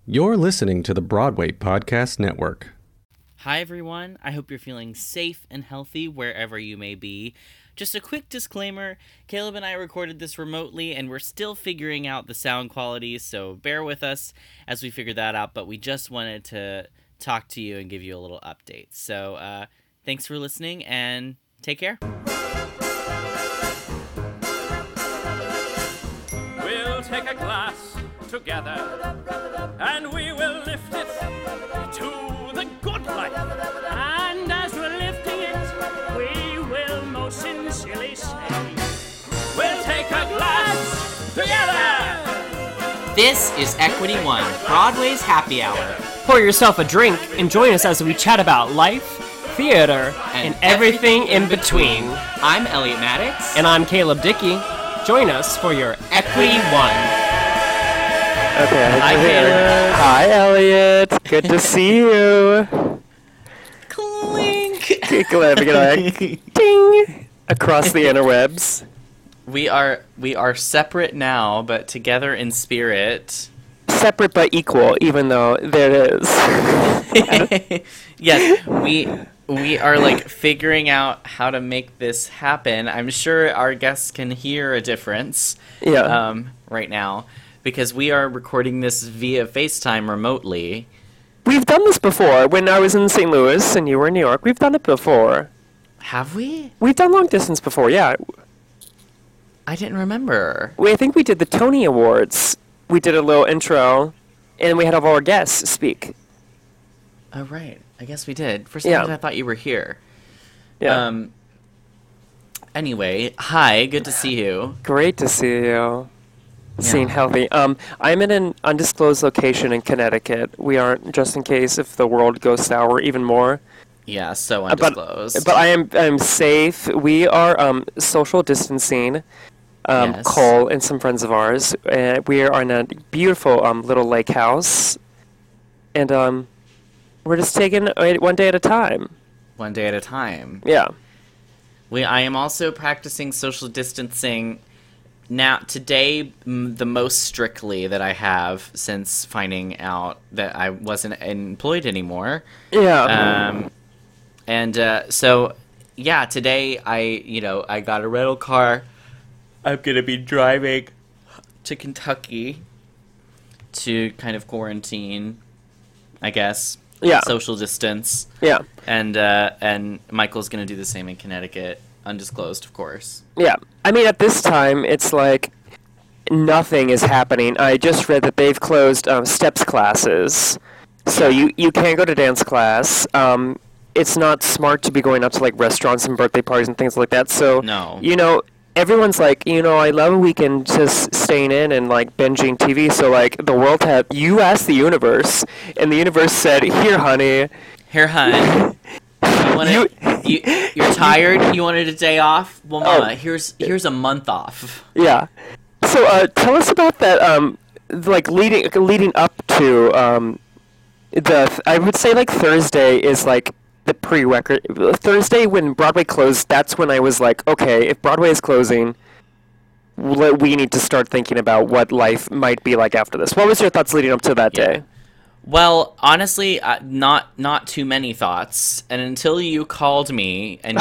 You're listening to the Broadway Podcast Network. Hi, everyone. I hope you're feeling safe and healthy wherever you may be. Just a quick disclaimer, Caleb and I recorded this remotely, and we're still figuring out the sound quality, so bear with us as we figure that out, but we just wanted to talk to you and give you a little update. So, thanks for listening, and take care. We'll take a glass together, and we will lift it to the good life. And as we're lifting it, we will most sincerely say, we'll take a glass together. This is Equity One, Broadway's happy hour. Pour yourself a drink and join us as we chat about life, theater, and everything in between. I'm Elliot Maddox. And I'm Caleb Dickey. Join us for your Equity One. Okay, Hi, Caleb. Hi, Elliot. Good to see you. Clink! Glad to get ding across the interwebs. We are separate now, but together in spirit. Separate but equal, even though there it is. Yes, we are like figuring out how to make this happen. I'm sure our guests can hear a difference. Right now, because we are recording this via FaceTime remotely. We've done this before. When I was in St. Louis and you were in New York, we've done it before. Have we? We've done long distance before, yeah. I didn't remember. I think we did the Tony Awards. We did a little intro, and we had all our guests speak. Oh, right. I guess we did. For some reason, I thought you were here. Yeah. Anyway, hi. Good to see you. Great to see you. Seeing healthy. I'm in an undisclosed location in Connecticut. We aren't, just in case if the world goes sour even more. Yeah, so undisclosed. But I'm safe. We are social distancing. Yes. Cole and some friends of ours. We are in a beautiful little lake house, and we're just taking it one day at a time. One day at a time. Yeah. I am also practicing social distancing. Now, today, the most strictly that I have since finding out that I wasn't employed anymore. Yeah. So, today I got a rental car. I'm going to be driving to Kentucky to kind of quarantine, I guess. Yeah. Social distance. Yeah. And Michael's going to do the same in Connecticut. Undisclosed, of course. Yeah. I mean, at this time, it's like nothing is happening. I just read that they've closed steps classes. So you can't go to dance class. It's not smart to be going out to, like, restaurants and birthday parties and things like that. So, no. Everyone's like, I love a weekend just staying in and, like, binging TV. So, like, you asked the universe, and the universe said, here, honey. Here, hun. You're tired? You wanted a day off? Well, Mama, here's a month off. Yeah. So, tell us about that, leading up to, I would say, like, Thursday is, like, the prerequisite. Thursday, when Broadway closed, that's when I was like, okay, if Broadway is closing, we need to start thinking about what life might be like after this. What was your thoughts leading up to that day? Well, honestly, not too many thoughts. And until you called me and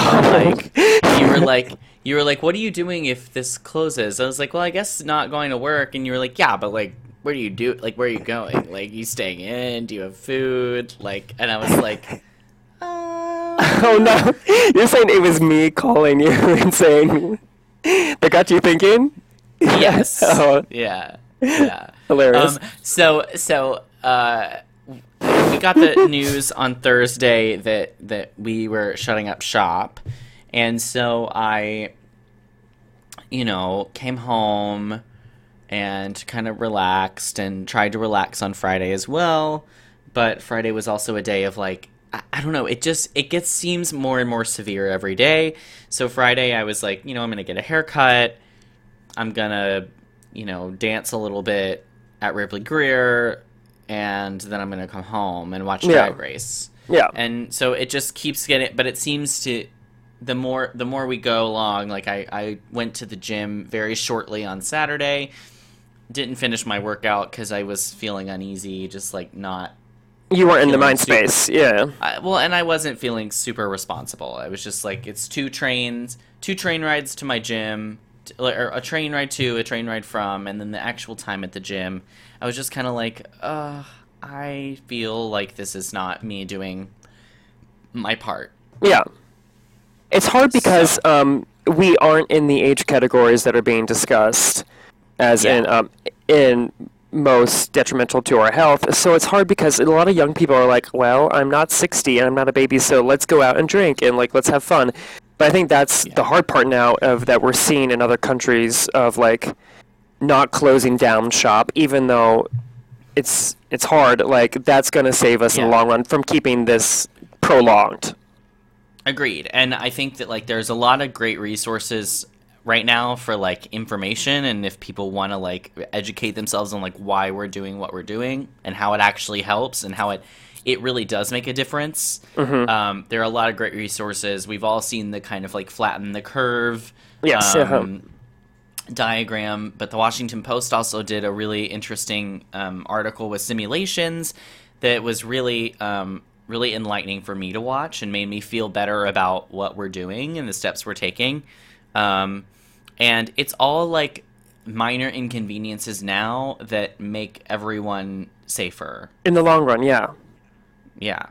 you were like, what are you doing if this closes? I was like, well, I guess not going to work. And you were like, yeah, but like, what do you do? Like, where are you going? Like, you staying in? Do you have food? Like, and I was like, oh no, you're saying it was me calling you and saying that got you thinking? Yes. Oh. Yeah. Hilarious. So we got the news on Thursday that we were shutting up shop, and so I, came home and kind of relaxed and tried to relax on Friday as well, but Friday was also a day of like, I don't know, it seems more and more severe every day. So Friday I was like, I'm going to get a haircut. I'm going to, dance a little bit at Ripley Greer, and then I'm going to come home and watch Drag Race. Yeah. And so it just keeps getting, but it seems to, the more we go along, like I went to the gym very shortly on Saturday, didn't finish my workout because I was feeling uneasy, just like not. You weren't in the feeling mind space, yeah. And I wasn't feeling super responsible. I was just like, it's two train rides to my gym, or a train ride to, a train ride from, and then the actual time at the gym. I was just kind of like, I feel like this is not me doing my part. Yeah. It's hard because we aren't in the age categories that are being discussed as in most detrimental to our health. So it's hard because a lot of young people are like, well, I'm not 60 and I'm not a baby, so let's go out and drink and like let's have fun. But I think that's the hard part now of that we're seeing in other countries of like not closing down shop, even though it's hard. Like that's going to save us in the long run from keeping this prolonged. Agreed. And I think that like there's a lot of great resources right now for like information, and if people want to like educate themselves on like why we're doing what we're doing and how it actually helps and how it really does make a difference. Mm-hmm. There are a lot of great resources. We've all seen the kind of like flatten the curve diagram, but the Washington Post also did a really interesting article with simulations that was really really enlightening for me to watch and made me feel better about what we're doing and the steps we're taking. And it's all like minor inconveniences now that make everyone safer. In the long run, yeah. Yeah.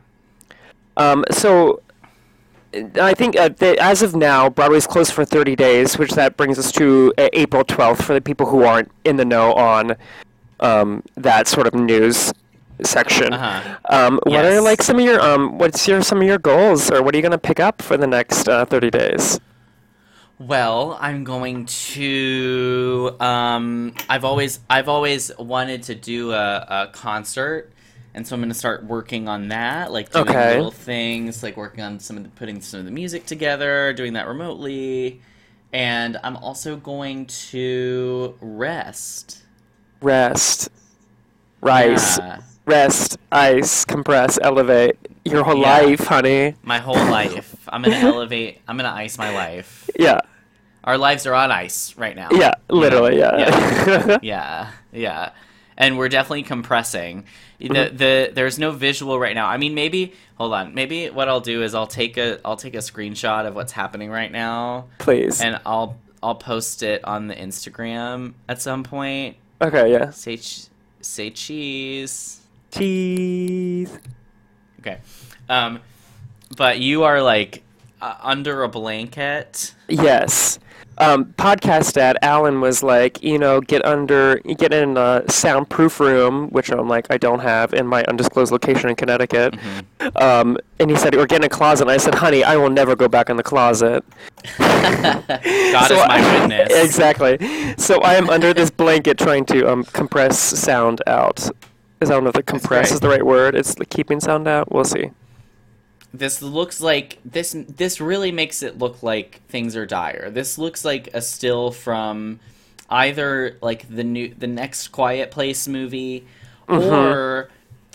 So I think as of now, Broadway's closed for 30 days, which that brings us to April 12th for the people who aren't in the know on that sort of news section. What are like some of your some of your goals, or what are you going to pick up for the next 30 days? Well, I'm going to. I've always wanted to do a concert, and so I'm going to start working on that, like doing little things, like working on putting some of the music together, doing that remotely, and I'm also going to rest. Rise. Yeah. Rest, ice, compress, elevate. Your whole life, honey. My whole life. I'm going to elevate. I'm going to ice my life. Yeah. Our lives are on ice right now. Yeah, literally, yeah. Yeah. And we're definitely compressing. There's no visual right now. I mean, maybe what I'll do is I'll take a screenshot of what's happening right now. Please. And I'll post it on the Instagram at some point. Okay, yeah. Say cheese. Cheese. Okay. But you are like under a blanket. Yes. Podcast dad Alan was like, get in a soundproof room, which I'm like, I don't have in my undisclosed location in Connecticut. Mm-hmm. And he said, or get in a closet. And I said, honey, I will never go back in the closet. God is my witness. Exactly. So I am under this blanket trying to compress sound out. I don't know if the compress is the right word. It's the keeping sound out. We'll see. This looks like this really makes it look like things are dire. This looks like a still from either like the next Quiet Place movie, or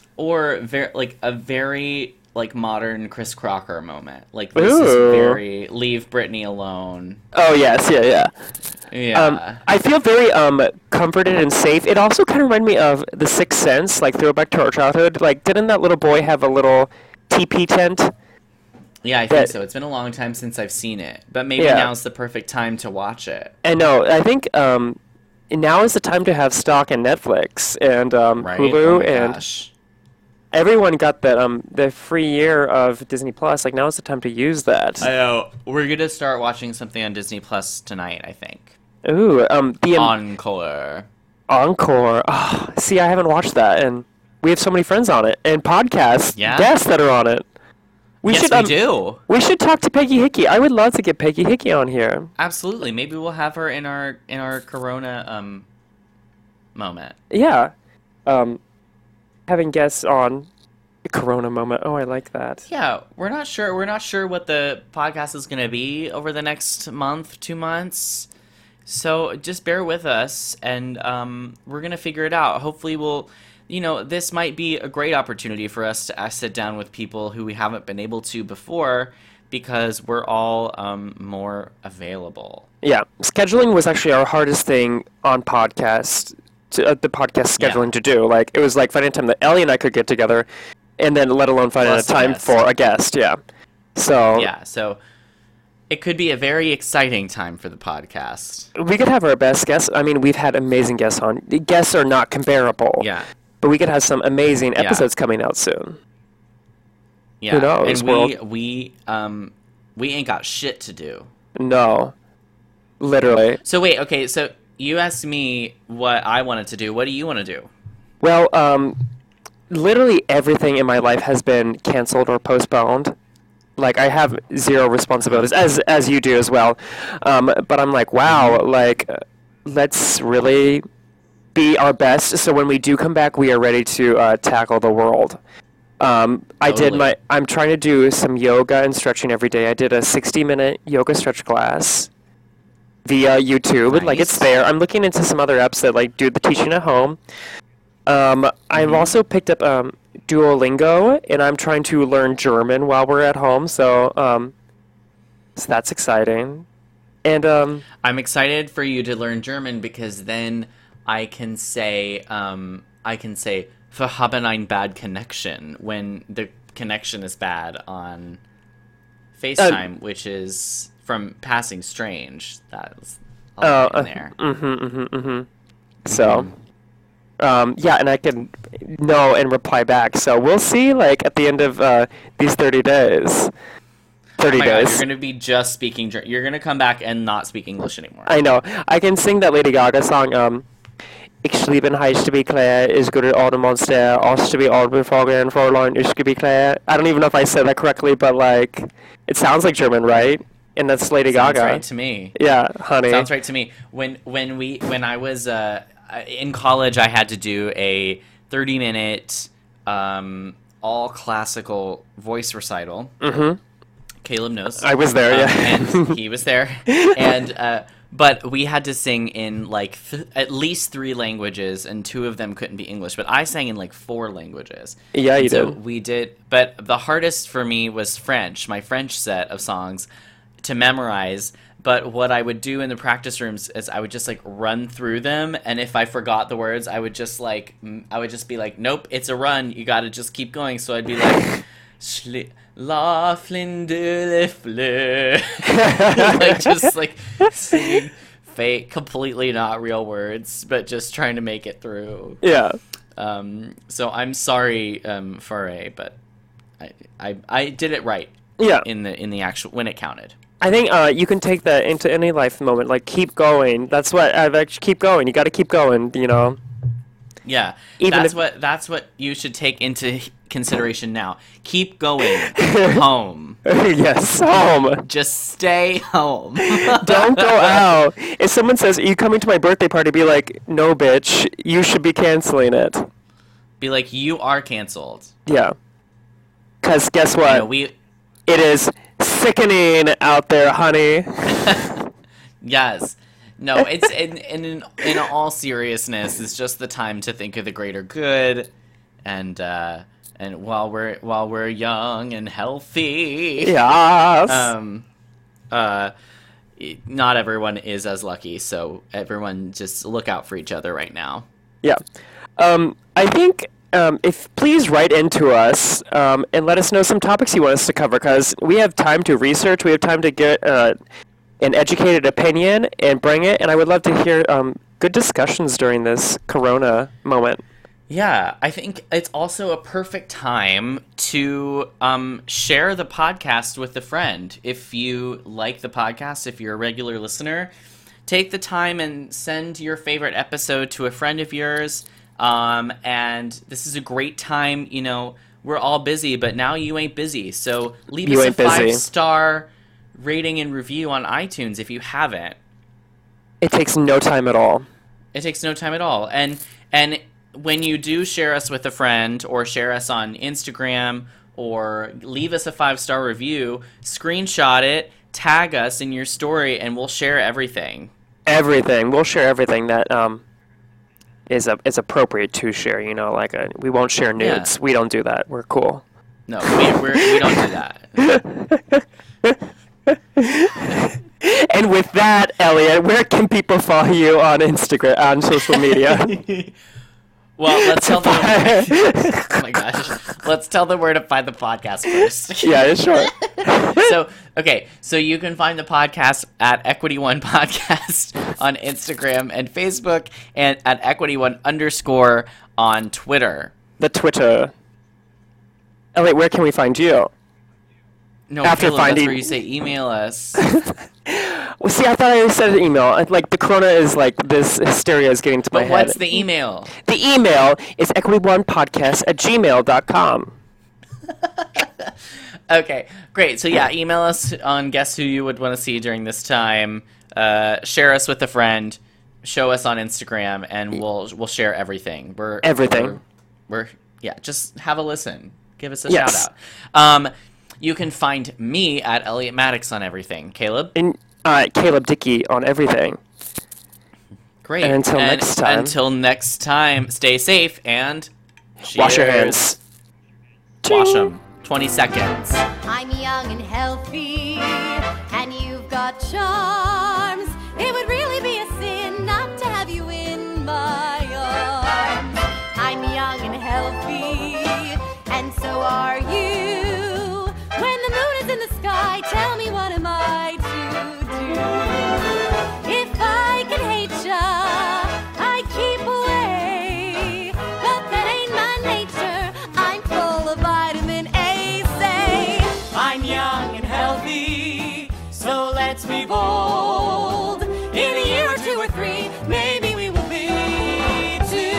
a very like modern Chris Crocker moment. Like this is very Leave Britney Alone. Oh yes, yeah. Yeah. I feel very comforted and safe. It also kind of reminded me of The Sixth Sense, like throwback to our childhood. Like, didn't that little boy have a little teepee tent? Yeah, I think so. It's been a long time since I've seen it, but maybe now's the perfect time to watch it. I know. I think now is the time to have stock in Netflix and Hulu, Gosh. Everyone got that the free year of Disney Plus. Like, now is the time to use that. I know. We're gonna start watching something on Disney Plus tonight, I think. Ooh, the Encore. Encore. Oh, see, I haven't watched that, and we have so many friends on it and podcast guests that are on it. We do. We should talk to Peggy Hickey. I would love to get Peggy Hickey on here. Absolutely. Maybe we'll have her in our Corona moment. Yeah. Having guests on the Corona moment. Oh, I like that. Yeah, we're not sure what the podcast is going to be over the next month, 2 months. So just bear with us, and we're going to figure it out. Hopefully this might be a great opportunity for us to sit down with people who we haven't been able to before, because we're all more available. Yeah, scheduling was actually our hardest thing on podcast the podcast scheduling to do. Like, it was like finding a time that Ellie and I could get together, and then let alone finding Plus a time guest. for a guest. Yeah. So Yeah, so it could be a very exciting time for the podcast. we could have our best guests. I mean, we've had amazing guests on. The guests are not comparable. Yeah. But we could have some amazing episodes coming out soon. Yeah. Who knows, And world? we ain't got shit to do. No. Literally. So wait, okay, so you asked me what I wanted to do. What do you want to do? Well, literally everything in my life has been canceled or postponed. Like, I have zero responsibilities, as you do as well. But I'm like, wow, like, let's really be our best. So when we do come back, we are ready to tackle the world. Totally. I'm trying to do some yoga and stretching every day. I did a 60-minute yoga stretch class via YouTube. Like, it's Nice. there. I'm looking into some other apps that, like, do the teaching at home. I've also picked up Duolingo, and I'm trying to learn German while we're at home. So that's exciting. And I'm excited for you to learn German because then I can say wir haben ein bad connection when the connection is bad on FaceTime, which is from Passing Strange. That's all in there. so, yeah, and I can know and reply back. So we'll see, like, at the end of these 30 days. 30 Oh my God, days. you're gonna be just speaking. You're gonna come back and not speak English anymore. I know. I can sing that Lady Gaga song, Ich liebe heißt wie Claire, is good at all the monster, aus to be all before and Fräulein, ich be Claire. I don't even know if I said that correctly, but, like, it sounds like German, right? And that's Lady Sounds Gaga. right to me. Yeah, honey. Sounds right to me. When I was in college, I had to do a 30-minute all classical voice recital. Mm-hmm. Caleb knows. I was there, yeah. And he was there. And but we had to sing in like at least 3 languages, and 2 of them couldn't be English. But I sang in like 4 languages. Yeah, you And so did. we did. But the hardest for me was French. My French set of songs to memorize. But what I would do in the practice rooms is I would just like run through them, and if I forgot the words, I would just be like, nope, it's a run. You got to just keep going. So I'd be like, La flin de le fleur, like just like singing fake, completely not real words, but just trying to make it through. Yeah. So I'm sorry, Faray, but I did it right. Yeah. In the actual when it counted. I think you can take that into any life moment. Like, keep going. That's what I've actually keep going. You got to keep going. You know. Yeah, Even that's what you should take into consideration now. Keep going home. Yes, home. Just stay home. Don't go out. If someone says, "Are you coming to my birthday party?" Be like, "No, bitch. You should be canceling it." Be like, you are canceled. Yeah. Because guess what? You know, It is sickening out there, honey. Yes. No, it's in all seriousness, it's just the time to think of the greater good, and while we're young and healthy, Yes. not everyone is as lucky, so everyone just look out for each other right now. Yeah. I think if please write into us and let us know some topics you want us to cover, because we have time to research, we have time to get an educated opinion and bring it, and I would love to hear good discussions during this Corona moment. Yeah, I think it's also a perfect time to share the podcast with a friend. If you like the podcast, if you're a regular listener, take the time and send your favorite episode to a friend of yours. And this is a great time. You know, we're all busy, but now you ain't busy. So leave us a 5-star rating and review on iTunes if you haven't. It takes no time at all. It takes no time at all. And when you do share us with a friend, or share us on Instagram, or leave us a 5-star review, screenshot it, tag us in your story, and we'll share everything. Everything. We'll share everything that is appropriate to share. You know, like we won't share nudes. Yeah. We don't do that. We're cool. No, we don't do that. And with that, Elliot, where can people follow you on Instagram, on social media? Well, let's tell them. Oh my gosh. Let's tell them where to find the podcast first. Yeah, sure. So you can find the podcast at Equity One Podcast on Instagram and Facebook, and at Equity1_ on Twitter. The Twitter. Elliot, where can we find you? No, After Caleb, finding- that's where you say email us. Well, see, I thought I said an email. Like, the corona is like, this hysteria is getting to my But head. what's the email? The email is equity1podcast@gmail.com. Okay, great. So yeah, email us on guess who you would want to see during this time. Share us with a friend. Show us on Instagram, and we'll share everything. Everything. We're just have a listen. Give us a Yes. shout out. You can find me at Elliot Maddox on everything. Caleb? And Caleb Dickey on everything. Great. And until next time. Until next time, stay safe and Wash your cheers. hands. Wash them. 20 seconds. I'm young and healthy, and you've got charms. It would really be a sin not to have you in my arms. I'm young and healthy, and so are you. When the moon is in the sky, tell me what am I to do? If I can hate ya, I keep away. But that ain't my nature. I'm full of vitamin A. Say, I'm young and healthy, so let's be bold. In a year or 2 or 3, maybe we will be too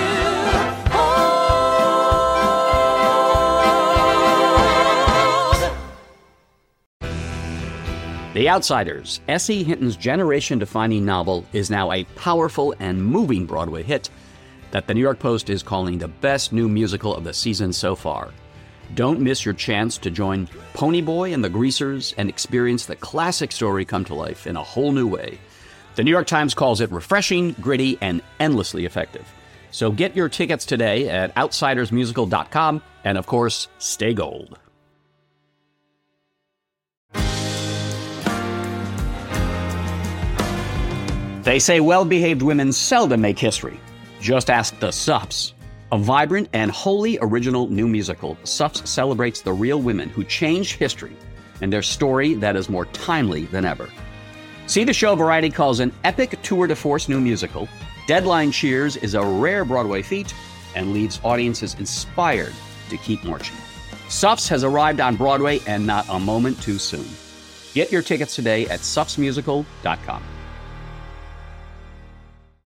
old. The Outsiders, S.E. Hinton's generation-defining novel, is now a powerful and moving Broadway hit that the New York Post is calling the best new musical of the season so far. Don't miss your chance to join Ponyboy and the Greasers and experience the classic story come to life in a whole new way. The New York Times calls it refreshing, gritty, and endlessly effective. So get your tickets today at outsidersmusical.com, and of course, stay gold. They say well-behaved women seldom make history. Just ask the Suffs. A vibrant and wholly original new musical, Suffs celebrates the real women who changed history and their story that is more timely than ever. See the show Variety calls an epic tour de force new musical. Deadline cheers is a rare Broadway feat and leaves audiences inspired to keep marching. Suffs has arrived on Broadway, and not a moment too soon. Get your tickets today at suffsmusical.com.